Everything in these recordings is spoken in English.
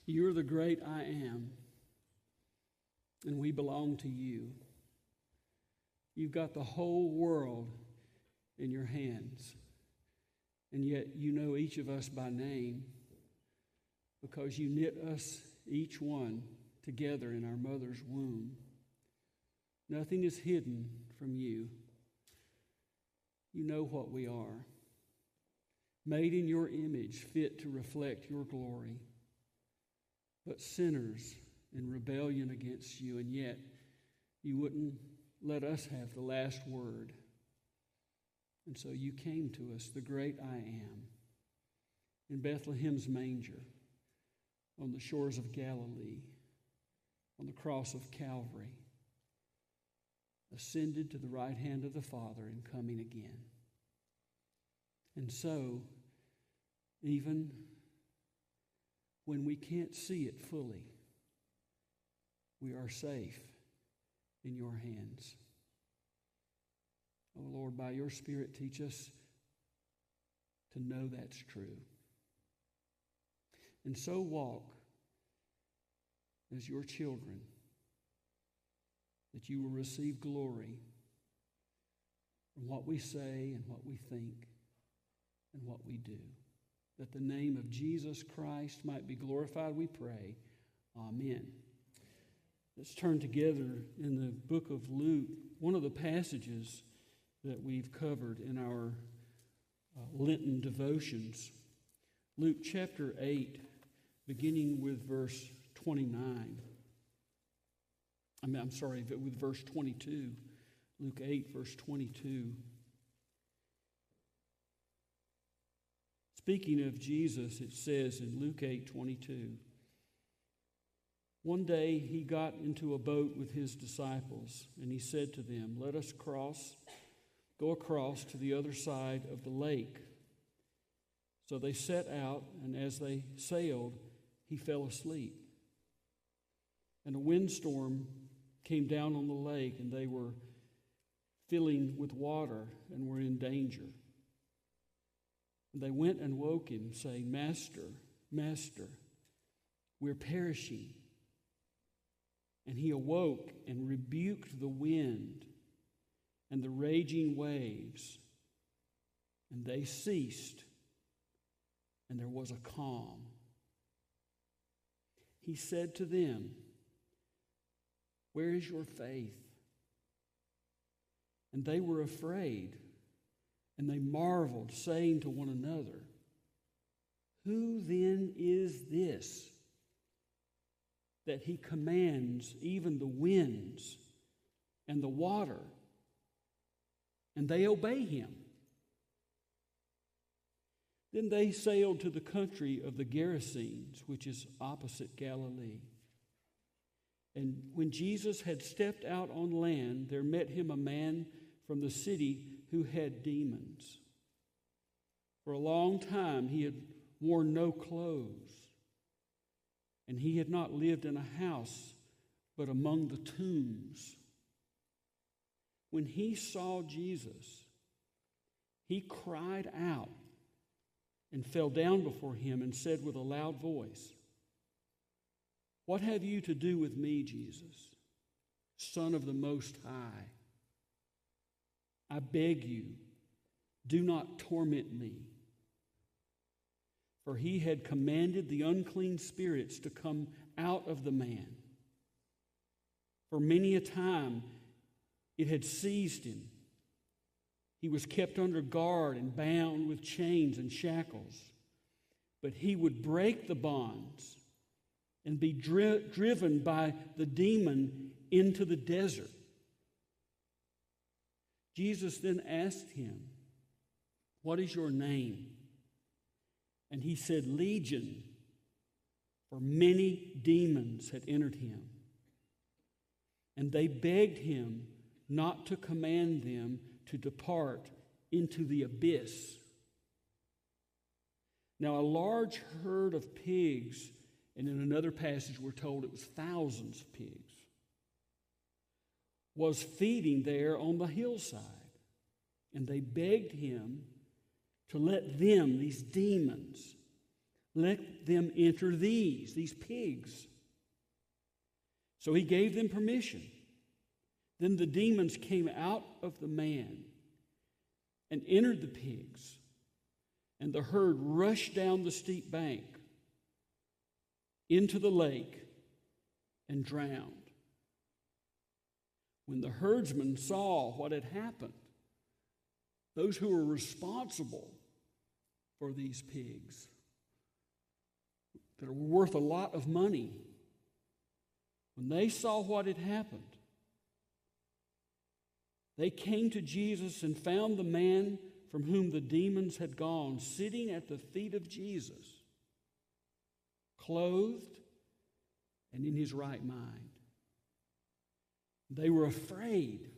You're the great I am, and we belong to you. You've got the whole world in your hands, and yet you know each of us by name because you knit us, each one, together in our mother's womb. Nothing is hidden from you. You know what we are, made in your image, fit to reflect your glory, but sinners in rebellion against you, and yet you wouldn't let us have the last word. And so you came to us, the great I am, in Bethlehem's manger, on the shores of Galilee, on the cross of Calvary, ascended to the right hand of the Father and coming again. And so, even when we can't see it fully, we are safe in your hands. Oh Lord, by your Spirit, teach us to know that's true. And so walk as your children, that you will receive glory from what we say and what we think and what we do. That the name of Jesus Christ might be glorified, we pray. Amen. Let's turn together in the book of Luke, one of the passages that we've covered in our Lenten devotions. Luke chapter 8, beginning with verse 29. With verse 22. Luke 8, verse 22. Speaking of Jesus, it says in Luke 8:22, one day he got into a boat with his disciples, and he said to them, "Let us go across to the other side of the lake." So they set out, and as they sailed, he fell asleep. And a windstorm came down on the lake, and they were filling with water and were in danger. And they went and woke him, saying, "Master, Master, we're perishing." And he awoke and rebuked the wind and the raging waves, and they ceased, and there was a calm. He said to them, "Where is your faith?" And they were afraid, and they marveled, saying to one another, "Who then is this, that he commands even the winds and the water, and they obey him?" Then they sailed to the country of the Gerasenes, which is opposite Galilee. And when Jesus had stepped out on land, there met him a man from the city who had demons. For a long time he had worn no clothes, and he had not lived in a house, but among the tombs. When he saw Jesus, he cried out and fell down before him and said with a loud voice, "What have you to do with me, Jesus, Son of the Most High? I beg you, do not torment me." For he had commanded the unclean spirits to come out of the man. For many a time it had seized him. He was kept under guard and bound with chains and shackles. But he would break the bonds and be driven by the demon into the desert. Jesus then asked him, "What is your name?" And he said, "Legion," for many demons had entered him. And they begged him not to command them to depart into the abyss. Now a large herd of pigs, and in another passage we're told it was thousands of pigs, was feeding there on the hillside. And they begged him to let them, these demons, let them enter these pigs. So he gave them permission. Then the demons came out of the man and entered the pigs, and the herd rushed down the steep bank into the lake and drowned. When the herdsmen saw what had happened, those who were responsible for these pigs, that were worth a lot of money, when they saw what had happened, they came to Jesus and found the man from whom the demons had gone sitting at the feet of Jesus, clothed and in his right mind. They were afraid.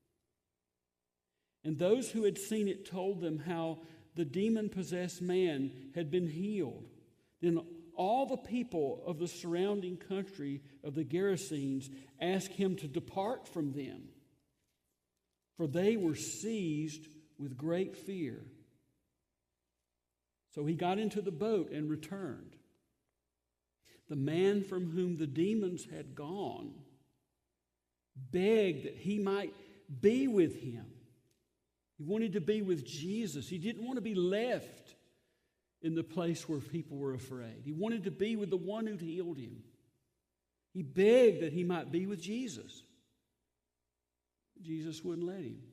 And those who had seen it told them how the demon-possessed man had been healed. Then all the people of the surrounding country of the Gerasenes asked him to depart from them, for they were seized with great fear. So he got into the boat and returned. The man from whom the demons had gone begged that he might be with him. He wanted to be with Jesus. He didn't want to be left in the place where people were afraid. He wanted to be with the one who'd healed him. He begged that he might be with Jesus. Jesus wouldn't let him.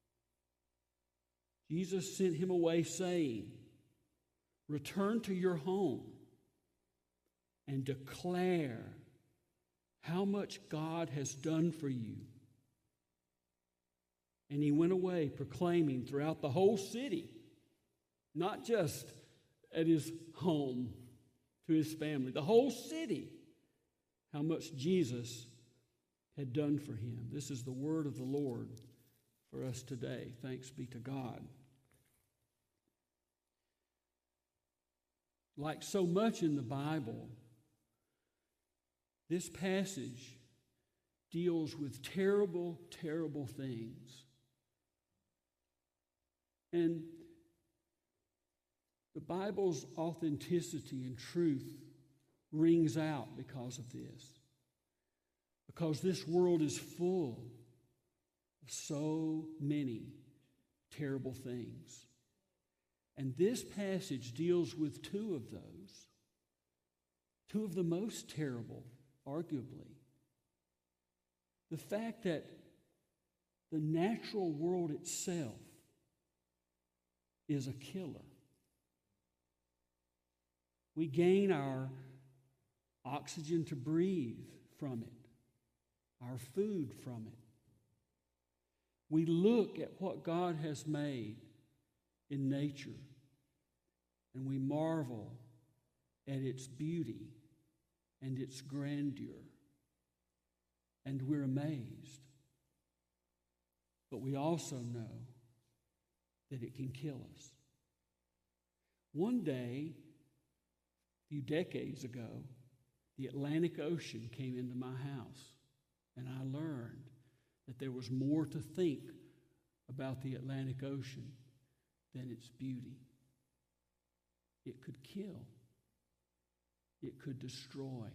Jesus sent him away saying, "Return to your home and declare how much God has done for you." And he went away proclaiming throughout the whole city, not just at his home to his family, the whole city, how much Jesus had done for him. This is the word of the Lord for us today. Thanks be to God. Like so much in the Bible, this passage deals with terrible, terrible things. And the Bible's authenticity and truth rings out because of this. Because this world is full of so many terrible things. And this passage deals with two of those. Two of the most terrible, arguably. The fact that the natural world itself is a killer. We gain our oxygen to breathe from it, our food from it. We look at what God has made in nature, and we marvel at its beauty and its grandeur, and we're amazed. But we also know that it can kill us. One day, a few decades ago, the Atlantic Ocean came into my house, and I learned that there was more to think about the Atlantic Ocean than its beauty. It could kill. It could destroy.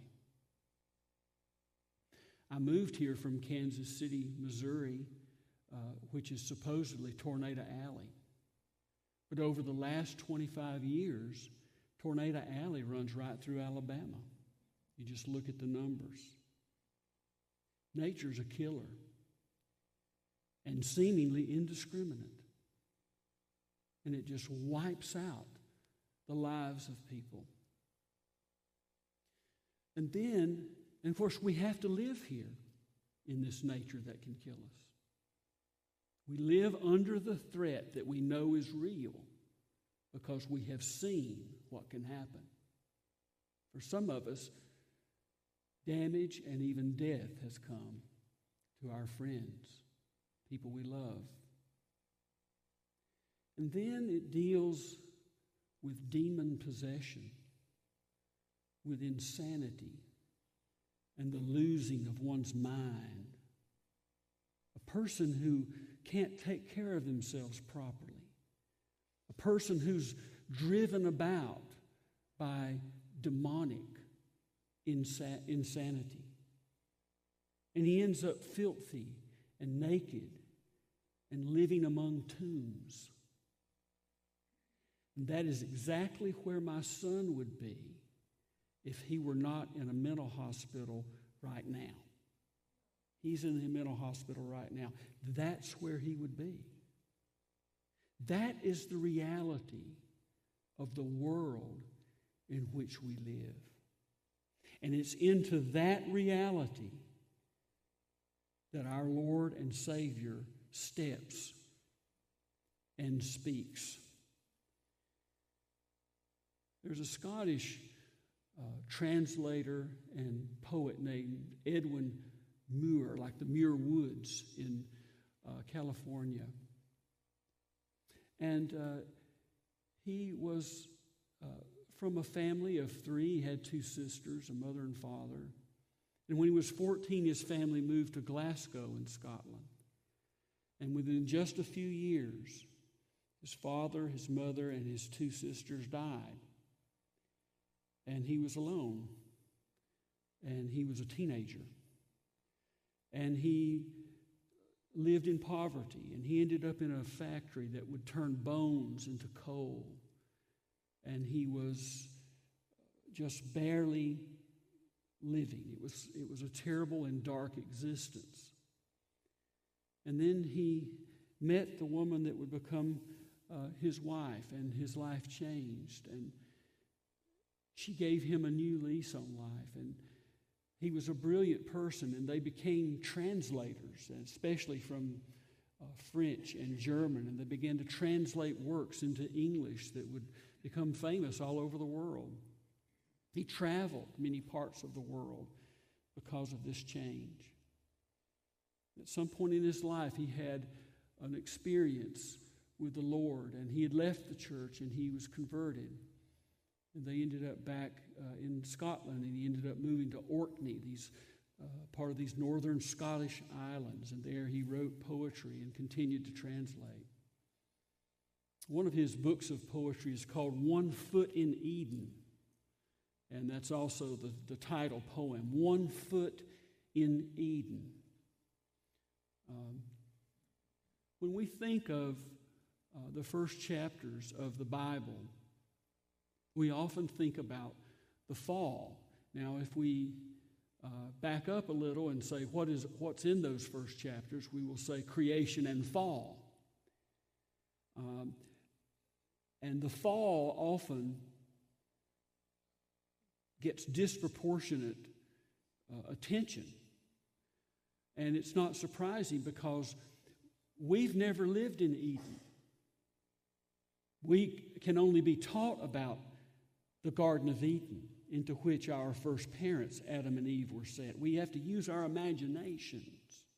I moved here from Kansas City, Missouri, which is supposedly Tornado Alley. But over the last 25 years, Tornado Alley runs right through Alabama. You just look at the numbers. Nature's a killer and seemingly indiscriminate. And it just wipes out the lives of people. And then, and of course, we have to live here in this nature that can kill us. We live under the threat that we know is real because we have seen what can happen. For some of us, damage and even death has come to our friends, people we love. And then it deals with demon possession, with insanity, and the losing of one's mind. A person who can't take care of themselves properly. A person who's driven about by demonic insanity. And he ends up filthy and naked and living among tombs. And that is exactly where my son would be if he were not in a mental hospital right now. He's in the mental hospital right now. That's where he would be. That is the reality of the world in which we live. And it's into that reality that our Lord and Savior steps and speaks. There's a Scottish translator and poet named Edwin Muir, like the Muir Woods in California. And he was from a family of three. He had two sisters, a mother and father. And when he was 14, his family moved to Glasgow in Scotland. And within just a few years, his father, his mother, and his two sisters died. And he was alone. And he was a teenager. And he lived in poverty. And he ended up in a factory that would turn bones into coal. And he was just barely living. It was a terrible and dark existence. And then he met the woman that would become his wife, and his life changed. And she gave him a new lease on life. And he was a brilliant person, and they became translators, especially from French and German, and they began to translate works into English that would become famous all over the world. He traveled many parts of the world because of this change. At some point in his life, he had an experience with the Lord, and he had left the church, and he was converted. And they ended up back in Scotland, and he ended up moving to Orkney, part of these northern Scottish islands, and there he wrote poetry and continued to translate. One of his books of poetry is called One Foot in Eden, and that's also the title poem, One Foot in Eden. When we think of the first chapters of the Bible, we often think about the fall. Now, if we back up a little and say, what's in those first chapters, we will say creation and fall. And the fall often gets disproportionate attention. And it's not surprising because we've never lived in Eden. We can only be taught about the Garden of Eden, into which our first parents, Adam and Eve, were sent. We have to use our imaginations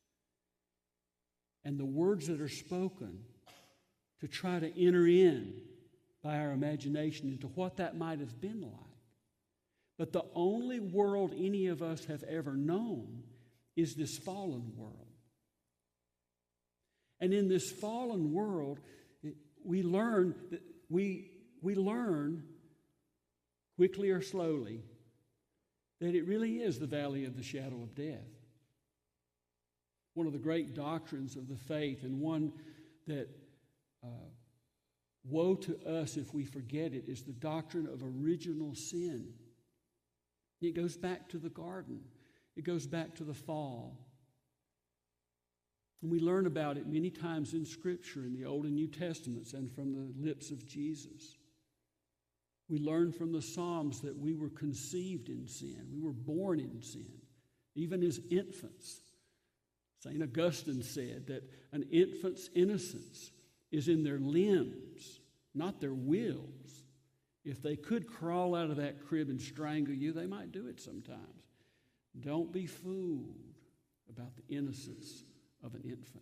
and the words that are spoken to try to enter in by our imagination into what that might have been like. But the only world any of us have ever known is this fallen world. And in this fallen world, we learn quickly or slowly that it really is the valley of the shadow of death. One of the great doctrines of the faith, and one that woe to us if we forget it, is the doctrine of original sin. It goes back to the garden. It goes back to the fall. And we learn about it many times in Scripture, in the Old and New Testaments, and from the lips of Jesus. We learn from the Psalms that we were conceived in sin. We were born in sin, even as infants. St. Augustine said that an infant's innocence is in their limbs, not their wills. If they could crawl out of that crib and strangle you, they might do it sometimes. Don't be fooled about the innocence of an infant.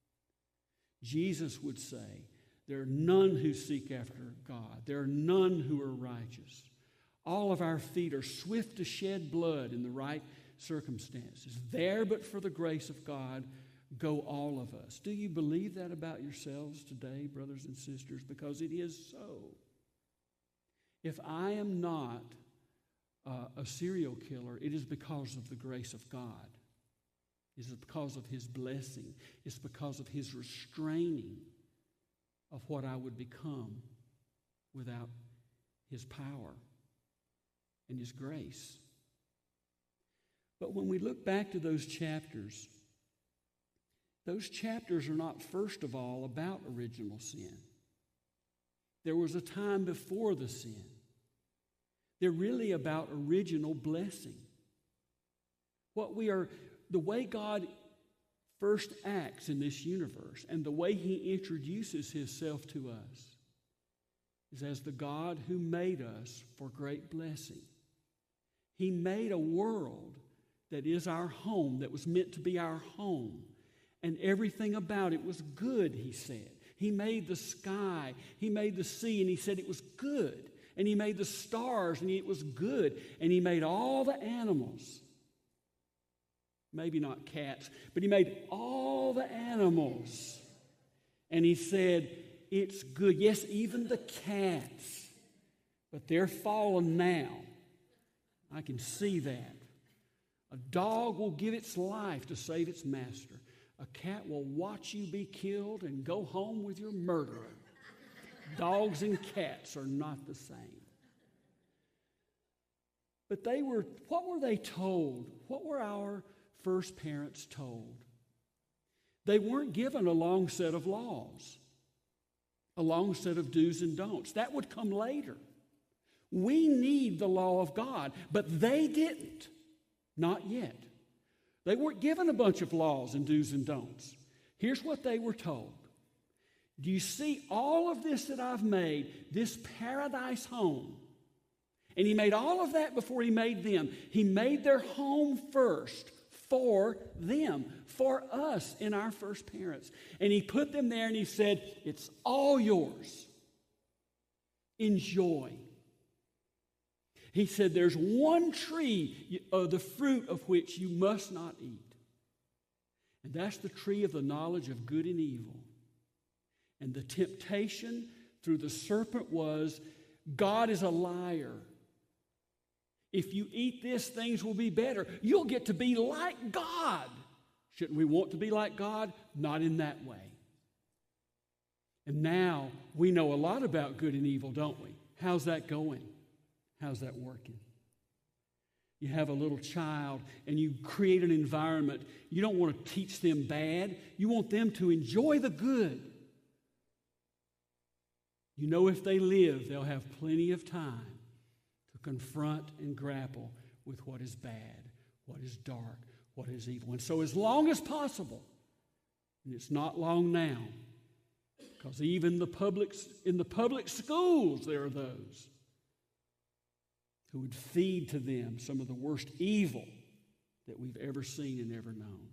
Jesus would say, there are none who seek after God. There are none who are righteous. All of our feet are swift to shed blood in the right circumstances. There, but for the grace of God, go all of us. Do you believe that about yourselves today, brothers and sisters? Because it is so. if I am not a serial killer, it is because of the grace of God. It is because of His blessing. It's because of His restraining of what I would become without His power and His grace. But when we look back to those chapters are not, first of all, about original sin. There was a time before the sin. They're really about original blessing. The way God first acts in this universe and the way He introduces Himself to us is as the God who made us for great blessing. He made a world that is our home, that was meant to be our home. And everything about it was good, He said. He made the sky, He made the sea, and He said it was good. And He made the stars, and it was good. And He made all the animals. Maybe not cats, but He made all the animals. And He said, it's good. Yes, even the cats. But they're fallen now. I can see that. A dog will give its life to save its master. A cat will watch you be killed and go home with your murderer. Dogs and cats are not the same. But what were they told? What were our first parents told? They weren't given a long set of laws, a long set of do's and don'ts. That would come later. We need the law of God, but they didn't. Not yet. They weren't given a bunch of laws and do's and don'ts. Here's what they were told. Do you see all of this that I've made, this paradise home? And He made all of that before He made them. He made their home first for them, for us in our first parents. And He put them there and He said, it's all yours. Enjoy. He said, there's one tree of the fruit of which you must not eat. And that's the tree of the knowledge of good and evil. And the temptation through the serpent was, God is a liar. If you eat this, things will be better. You'll get to be like God. Shouldn't we want to be like God? Not in that way. And now we know a lot about good and evil, don't we? How's that going? How's that working? You have a little child and you create an environment. You don't want to teach them bad. You want them to enjoy the good. You know, if they live, they'll have plenty of time to confront and grapple with what is bad, what is dark, what is evil. And so as long as possible, and it's not long now, because even in the public schools there are those who would feed to them some of the worst evil that we've ever seen and ever known.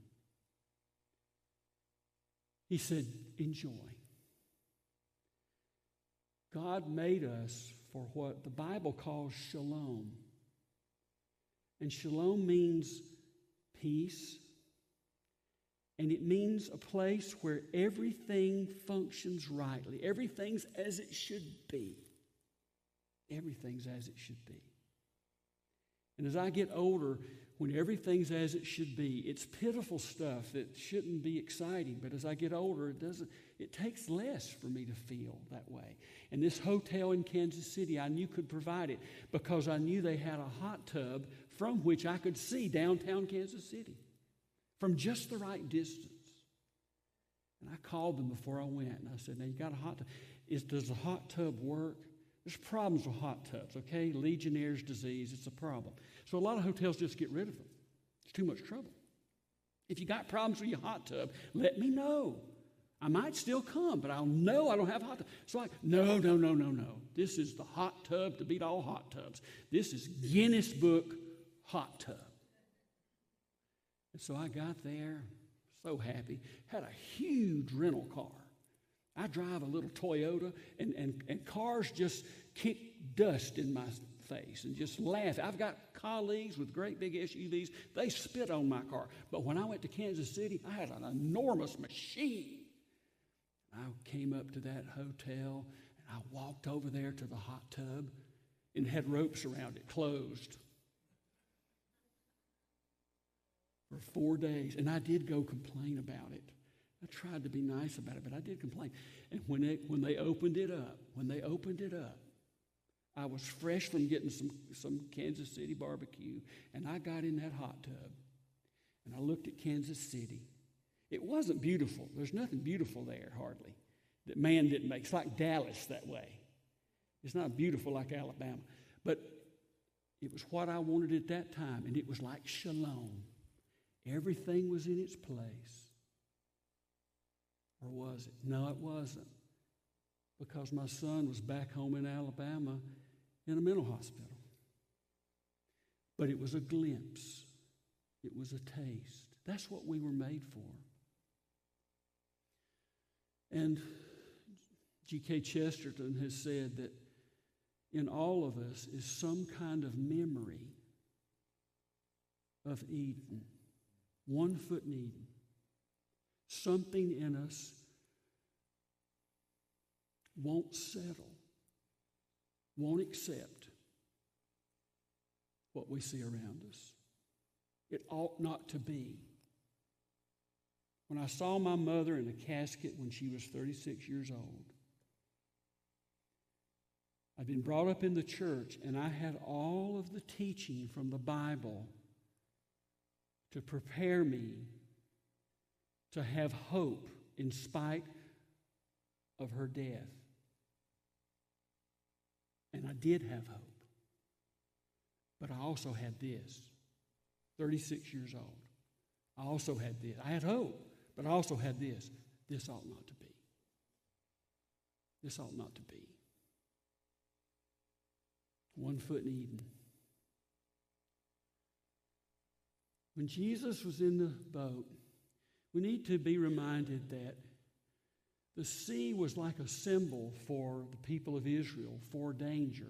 He said, enjoy. God made us for what the Bible calls shalom. And shalom means peace. And it means a place where everything functions rightly. Everything's as it should be. Everything's as it should be. And as I get older, when everything's as it should be, it's pitiful stuff that shouldn't be exciting. But as I get older, it takes less for me to feel that way. And this hotel in Kansas City, I knew could provide it because I knew they had a hot tub from which I could see downtown Kansas City from just the right distance. And I called them before I went, and I said, now you got a hot tub. Does the hot tub work? There's problems with hot tubs, okay? Legionnaire's disease, it's a problem. So a lot of hotels just get rid of them. It's too much trouble. If you got problems with your hot tub, let me know. I might still come, but I'll know I don't have a hot tub. So no. This is the hot tub to beat all hot tubs. This is Guinness Book hot tub. And so I got there, so happy, had a huge rental car. I drive a little Toyota, and cars just kick dust in my face and just laugh. I've got colleagues with great big SUVs. They spit on my car. But when I went to Kansas City, I had an enormous machine. I came up to that hotel, and I walked over there to the hot tub, and had ropes around it, closed, for 4 days. And I did go complain about it. I tried to be nice about it, but I did complain. And when they opened it up, I was fresh from getting some Kansas City barbecue, and I got in that hot tub, and I looked at Kansas City. It wasn't beautiful. There's nothing beautiful there, hardly, that man didn't make. It's like Dallas that way. It's not beautiful like Alabama. But it was what I wanted at that time, and it was like shalom. Everything was in its place. Or was it? No, it wasn't. Because my son was back home in Alabama in a mental hospital. But it was a glimpse. It was a taste. That's what we were made for. And G.K. Chesterton has said that in all of us is some kind of memory of Eden. 1 foot in Eden. Something in us won't settle, won't accept what we see around us. It ought not to be. When I saw my mother in a casket when she was 36 years old, I'd been brought up in the church, and I had all of the teaching from the Bible to prepare me to have hope in spite of her death. And I did have hope. But I also had this, 36 years old. I also had this. I had hope, but I also had this. This ought not to be. This ought not to be. 1 foot in Eden. When Jesus was in the boat, we need to be reminded that the sea was like a symbol for the people of Israel, for danger.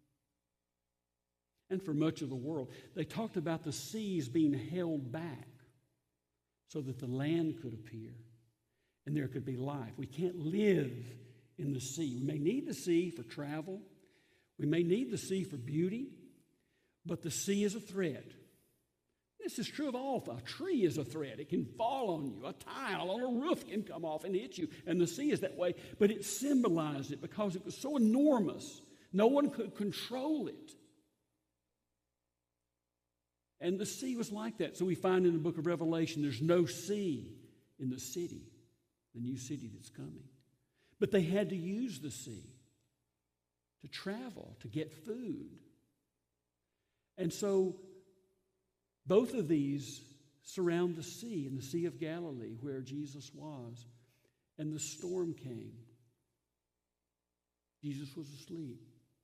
And for much of the world. They talked about the seas being held back so that the land could appear and there could be life. We can't live in the sea. We may need the sea for travel. We may need the sea for beauty, but the sea is a threat. This is true of all. A tree is a threat. It can fall on you. A tile on a roof can come off and hit you. And the sea is that way. But it symbolized it because it was so enormous. No one could control it. And the sea was like that. So we find in the book of Revelation there's no sea in the city, the new city that's coming. But they had to use the sea to travel, to get food. And so both of these surround the sea, in the Sea of Galilee where Jesus was. And the storm came. Jesus was asleep.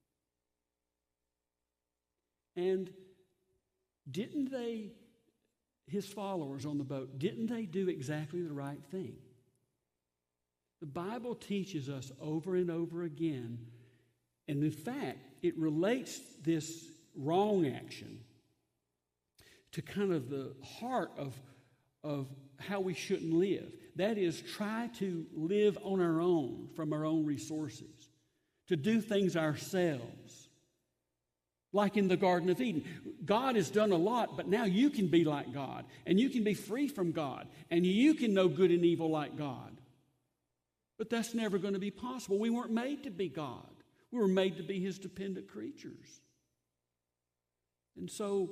And didn't they, his followers on the boat, didn't they do exactly the right thing? The Bible teaches us over and over again, and in fact, it relates this wrong action to kind of the heart of how we shouldn't live. That is, try to live on our own, from our own resources, to do things ourselves. Like in the Garden of Eden. God has done a lot, but now you can be like God, and you can be free from God, and you can know good and evil like God. But that's never going to be possible. We weren't made to be God. We were made to be His dependent creatures. And so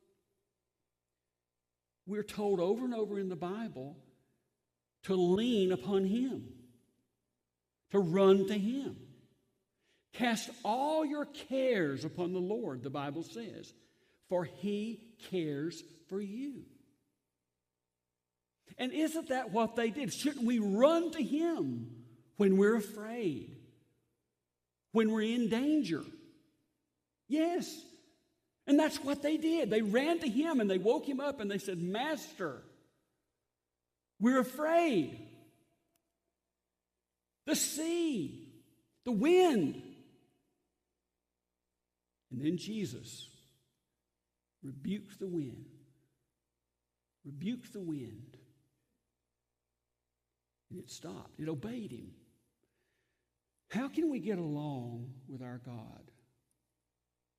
we're told over and over in the Bible to lean upon Him, to run to Him. Cast all your cares upon the Lord, the Bible says, for He cares for you. And isn't that what they did? Shouldn't we run to Him when we're afraid, when we're in danger? Yes. And that's what they did. They ran to Him and they woke Him up and they said, Master, we're afraid. The sea, the wind. And then Jesus rebuked the wind. Rebuked the wind. And it stopped. It obeyed Him. How can we get along with our God?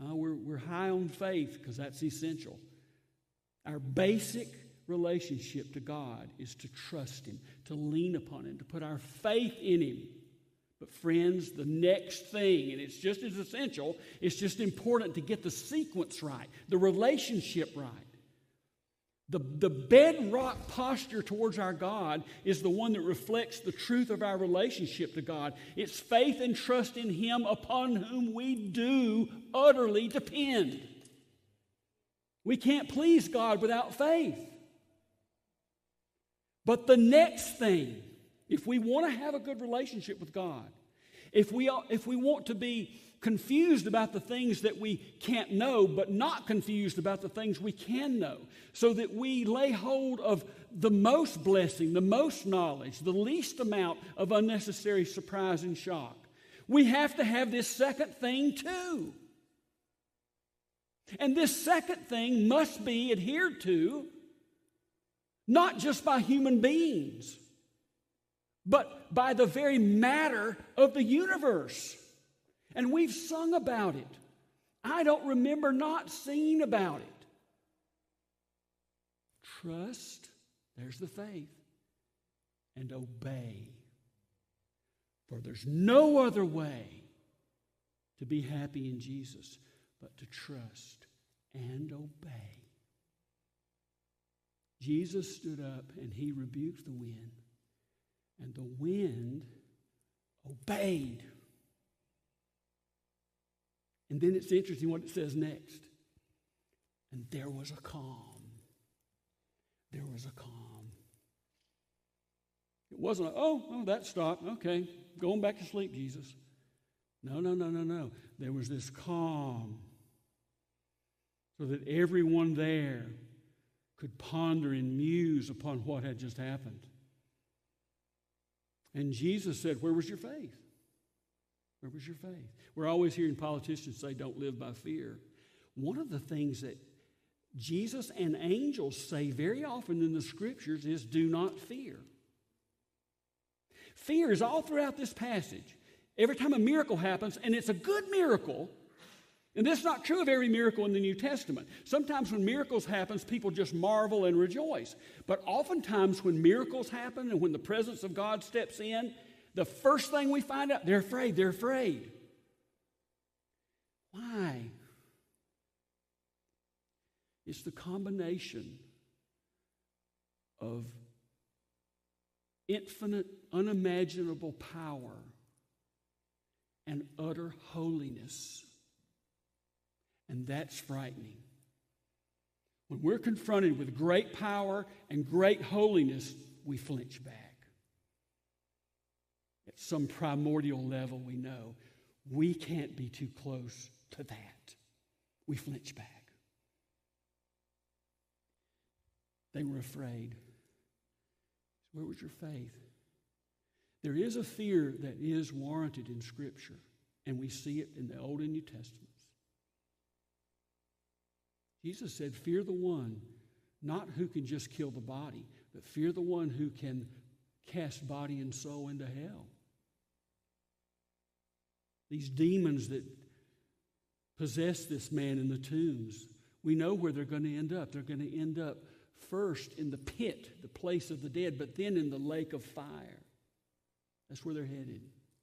We're high on faith because that's essential. Our basic relationship to God is to trust Him, to lean upon Him, to put our faith in Him. But friends, the next thing, and it's just as essential, it's just important to get the sequence right, the relationship right. The bedrock posture towards our God is the one that reflects the truth of our relationship to God. It's faith and trust in Him upon whom we do utterly depend. We can't please God without faith. But the next thing, if we want to have a good relationship with God, if we want to be confused about the things that we can't know, but not confused about the things we can know, so that we lay hold of the most blessing, the most knowledge, the least amount of unnecessary surprise and shock, we have to have this second thing too. And this second thing must be adhered to not just by human beings, but by the very matter of the universe. And we've sung about it. I don't remember not singing about it. Trust, there's the faith, and obey. For there's no other way to be happy in Jesus but to trust and obey. Jesus stood up and He rebuked the wind, and the wind obeyed. And then it's interesting what it says next. And there was a calm. There was a calm. It wasn't that stopped. Okay, going back to sleep, Jesus. No. There was this calm so that everyone there could ponder and muse upon what had just happened. And Jesus said, where was your faith? Where was your faith? We're always hearing politicians say, don't live by fear. One of the things that Jesus and angels say very often in the Scriptures is, do not fear. Fear is all throughout this passage. Every time a miracle happens, and it's a good miracle, and this is not true of every miracle in the New Testament. Sometimes when miracles happen, people just marvel and rejoice. But oftentimes when miracles happen and when the presence of God steps in, the first thing we find out, they're afraid. Why? It's the combination of infinite, unimaginable power and utter holiness. And that's frightening. When we're confronted with great power and great holiness, we flinch back. At some primordial level, we know we can't be too close to that. We flinch back. They were afraid. Where was your faith? There is a fear that is warranted in Scripture, and we see it in the Old and New Testaments. Jesus said, fear the one, not who can just kill the body, but fear the one who can cast body and soul into hell. These demons that possess this man in the tombs, we know where they're going to end up. They're going to end up first in the pit, the place of the dead, but then in the lake of fire. That's where they're headed.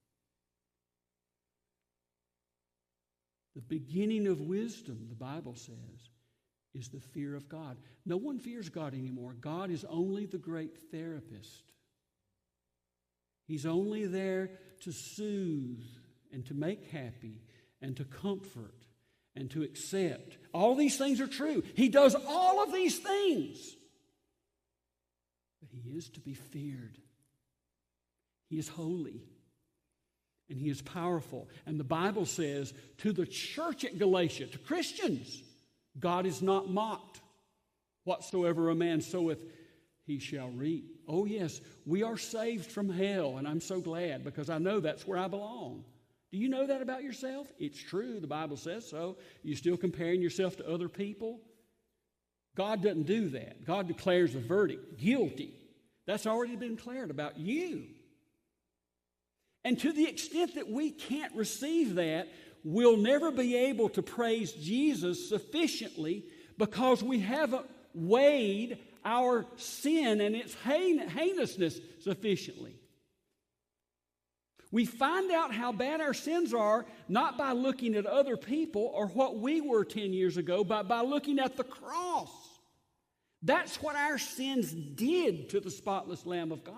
The beginning of wisdom, the Bible says, is the fear of God. No one fears God anymore. God is only the great therapist. He's only there to soothe and to make happy and to comfort and to accept. All these things are true. He does all of these things. But He is to be feared. He is holy. And He is powerful. And the Bible says to the church at Galatia, to Christians, God is not mocked. Whatsoever a man soweth, he shall reap. Oh yes, we are saved from hell, and I'm so glad because I know that's where I belong. Do you know that about yourself? It's true. The Bible says so. You still comparing yourself to other people? God doesn't do that. God declares a verdict, guilty. That's already been declared about you. And to the extent that we can't receive that, we'll never be able to praise Jesus sufficiently because we haven't weighed our sin and its heinousness sufficiently. We find out how bad our sins are not by looking at other people or what we were 10 years ago, but by looking at the cross. That's what our sins did to the spotless Lamb of God.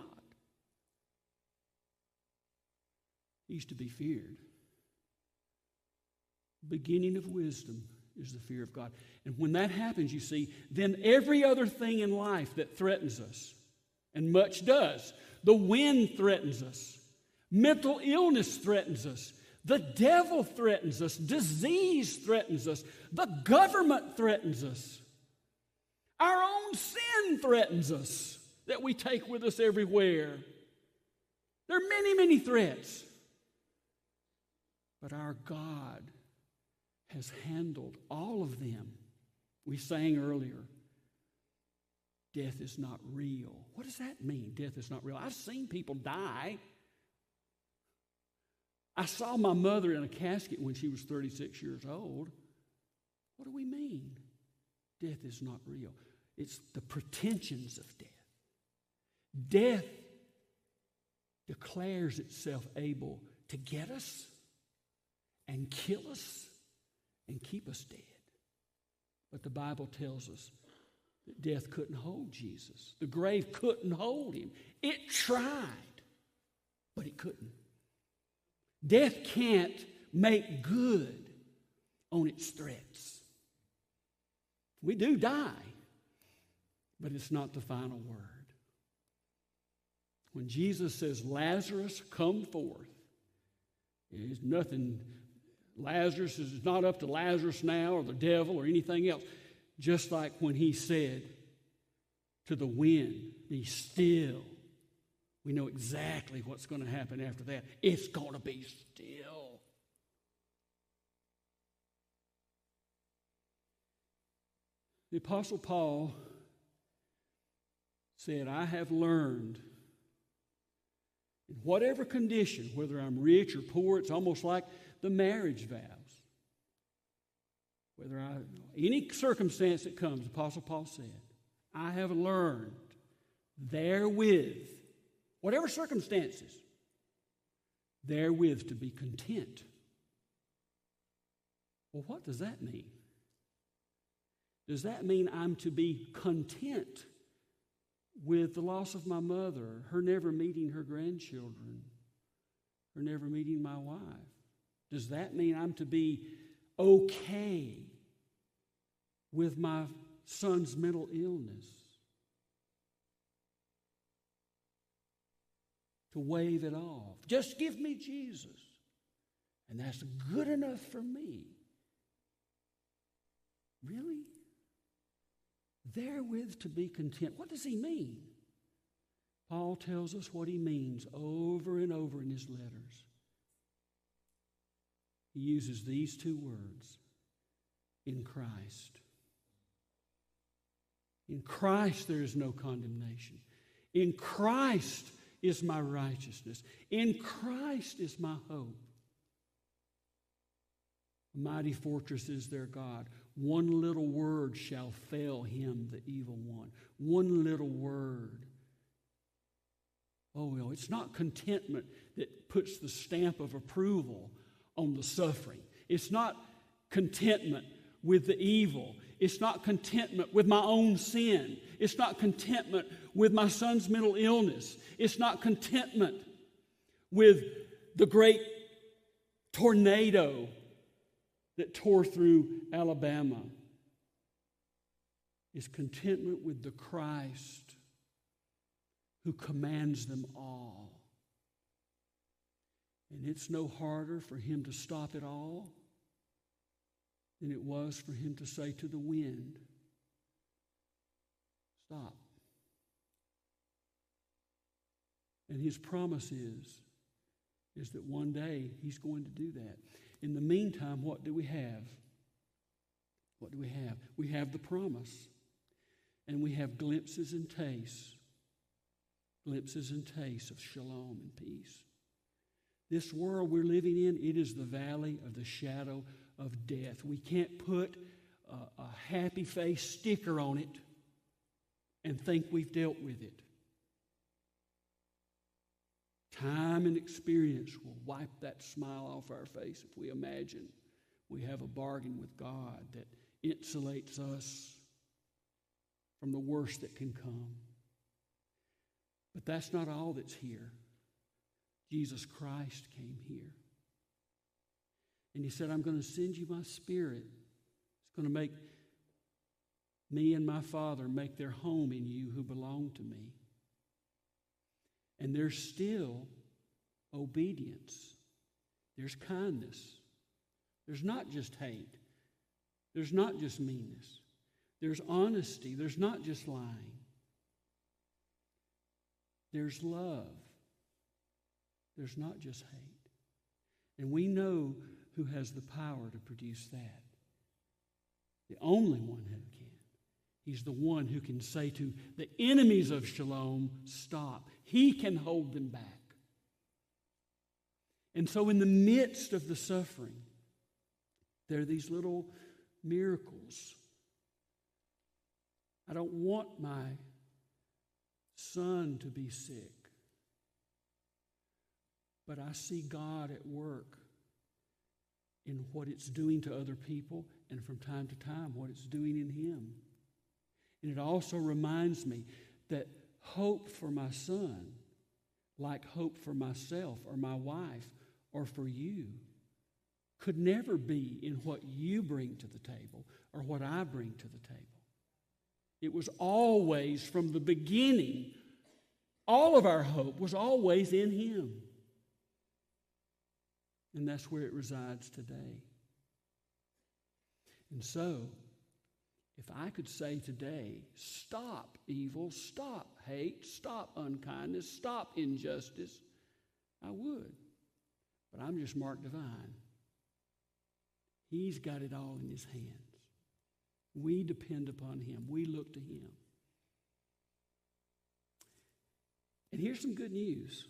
He's to be feared. Beginning of wisdom is the fear of God. And when that happens, you see, then every other thing in life that threatens us, and much does, the wind threatens us, mental illness threatens us, the devil threatens us, disease threatens us, the government threatens us, our own sin threatens us that we take with us everywhere. There are many, many threats. But our God has handled all of them. We sang earlier, death is not real. What does that mean, death is not real? I've seen people die. I saw my mother in a casket when she was 36 years old. What do we mean? Death is not real. It's the pretensions of death. Death declares itself able to get us and kill us and keep us dead. But the Bible tells us that death couldn't hold Jesus. The grave couldn't hold him. It tried, but it couldn't. Death can't make good on its threats. We do die, but it's not the final word. When Jesus says, Lazarus, come forth, there's nothing. Lazarus is not up to Lazarus now or the devil or anything else. Just like when he said to the wind, be still. We know exactly what's going to happen after that. It's going to be still. The Apostle Paul said, I have learned in whatever condition, whether I'm rich or poor, it's almost like the marriage vows. Any circumstance that comes, Apostle Paul said, I have learned therewith, whatever circumstances, therewith to be content. Well, what does that mean? Does that mean I'm to be content with the loss of my mother, her never meeting her grandchildren, her never meeting my wife? Does that mean I'm to be okay with my son's mental illness? To wave it off. Just give me Jesus. And that's good enough for me. Really? Therewith to be content. What does he mean? Paul tells us what he means over and over in his letters. He uses these two words, in Christ. In Christ there is no condemnation. In Christ is my righteousness. In Christ is my hope. A mighty fortress is their God. One little word shall fail him, the evil one. One little word. Oh, well, it's not contentment that puts the stamp of approval on the suffering. It's not contentment with the evil. It's not contentment with my own sin. It's not contentment with my son's mental illness. It's not contentment with the great tornado that tore through Alabama. It's contentment with the Christ who commands them all. And it's no harder for him to stop it all than it was for him to say to the wind, stop. And his promise is that one day he's going to do that. In the meantime, what do we have? What do we have? We have the promise. And we have glimpses and tastes of shalom and peace. This world we're living in, it is the valley of the shadow of death. We can't put a happy face sticker on it and think we've dealt with it. Time and experience will wipe that smile off our face if we imagine we have a bargain with God that insulates us from the worst that can come. But that's not all that's here. Jesus Christ came here. And he said, I'm going to send you my Spirit. It's going to make me and my Father make their home in you who belong to me. And there's still obedience. There's kindness. There's not just hate. There's not just meanness. There's honesty. There's not just lying. There's love. There's not just hate. And we know who has the power to produce that. The only one who can. He's the one who can say to the enemies of shalom, stop. He can hold them back. And so in the midst of the suffering, there are these little miracles. I don't want my son to be sick, but I see God at work in what it's doing to other people and from time to time what it's doing in him. And it also reminds me that hope for my son, like hope for myself or my wife or for you, could never be in what you bring to the table or what I bring to the table. It was always, from the beginning, all of our hope was always in him. And that's where it resides today. And so, if I could say today, stop evil, stop hate, stop unkindness, stop injustice, I would. But I'm just Mark Devine. He's got it all in his hands. We depend upon him. We look to him. And here's some good news.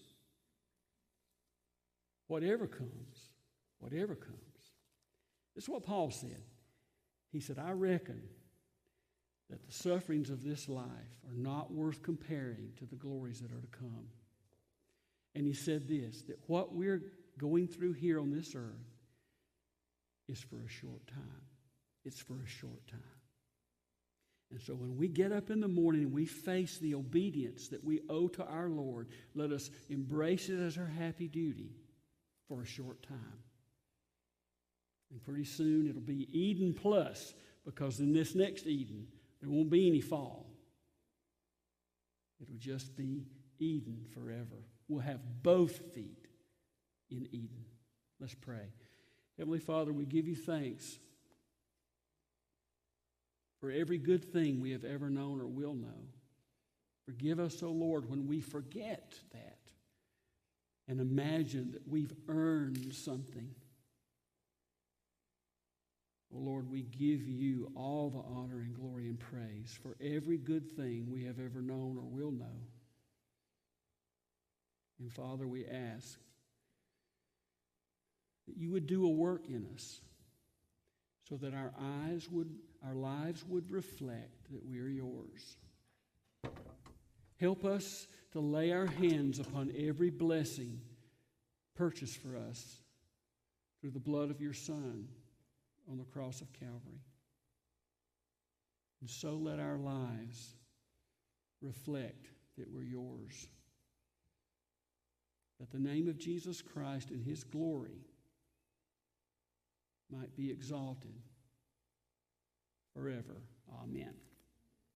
Whatever comes, this is what Paul said. He said, I reckon that the sufferings of this life are not worth comparing to the glories that are to come. And he said this, that what we're going through here on this earth is for a short time. It's for a short time. And so when we get up in the morning and we face the obedience that we owe to our Lord, let us embrace it as our happy duty for a short time. And pretty soon it'll be Eden plus, because in this next Eden, there won't be any fall. It'll just be Eden forever. We'll have both feet in Eden. Let's pray. Heavenly Father, we give you thanks for every good thing we have ever known or will know. Forgive us, O Lord, when we forget that and imagine that we've earned something. Oh Lord, we give you all the honor and glory and praise for every good thing we have ever known or will know. And Father, we ask that you would do a work in us so that our lives would reflect that we are yours. Help us to lay our hands upon every blessing purchased for us through the blood of your Son on the cross of Calvary. And so let our lives reflect that we're yours. That the name of Jesus Christ and his glory might be exalted forever. Amen.